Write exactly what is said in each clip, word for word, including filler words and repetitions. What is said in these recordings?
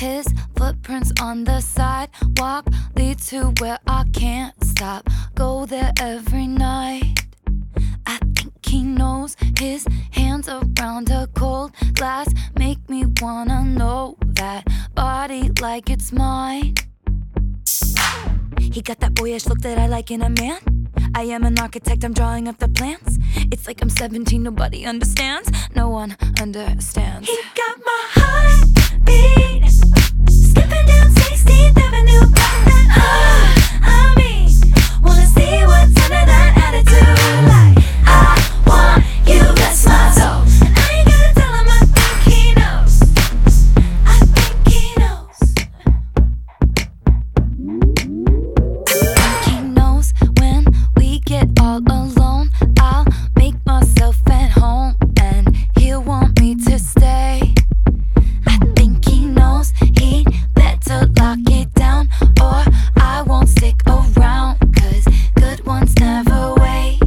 His footprints on the sidewalk lead to where I can't stop. Go there every night. I think he knows. His hands around a cold glass make me wanna know that body like it's mine. He got that boyish look that I like in a man. I am an architect, I'm drawing up the plans. It's like I'm seventeen, nobody understands. No one understands. He got my heartbeat skipping down sixteenth Avenue. Got that ah, I mean, wanna see what's under that attitude. Like, I want you, that's my soul. And I ain't gotta tell him, I think he knows. I think he knows. I think he knows when we get all alone. I'll make myself at home and he'll want me to stay. I think he knows he'd better lock it down or I won't stick around, cause good ones never wait.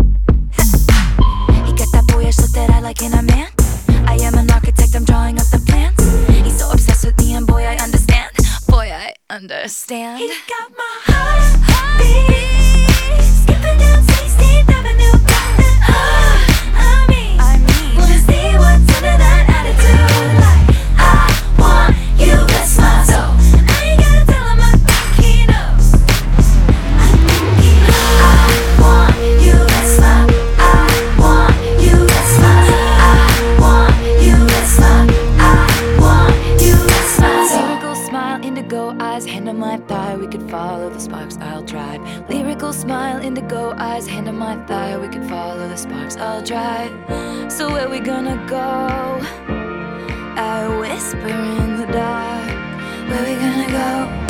He got that boyish look that I like in a man. I am an architect, I'm drawing up the plans. He's so obsessed with me and boy I understand. Boy I understand. He got my heartbeat skipping down sixteenth Avenue. Got that ah, I mean, I mean, wanna see what's under that attitude. Like, I want you, that's my soul. And I ain't gotta tell him, I think he knows. I think he knows. I want you, that's my. I want you, that's my. I want you, that's my. I want you, that's my. Lyrical smile, indigo eyes, hand on my thigh. We could follow the sparks, I'll drive. Lyrical smile, indigo eyes, hand on my thigh. We could follow the sparks, I'll drive. So where we gonna go? I whisper in the dark. Where we gonna go?